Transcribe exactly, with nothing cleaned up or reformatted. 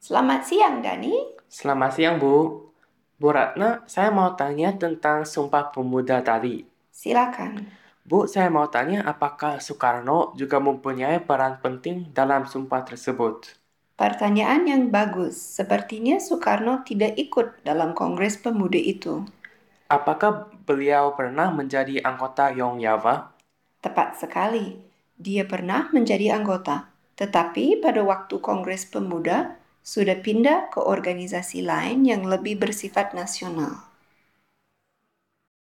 Selamat siang, Dani. Selamat siang, Bu. Bu Ratna, saya mau tanya tentang Sumpah Pemuda tadi. Silakan. Bu, saya mau tanya apakah Soekarno juga mempunyai peran penting dalam sumpah tersebut? Pertanyaan yang bagus. Sepertinya Soekarno tidak ikut dalam Kongres Pemuda itu. Apakah beliau pernah menjadi anggota Young Yava? Tepat sekali. Dia pernah menjadi anggota, tetapi pada waktu Kongres Pemuda sudah pindah ke organisasi lain yang lebih bersifat nasional.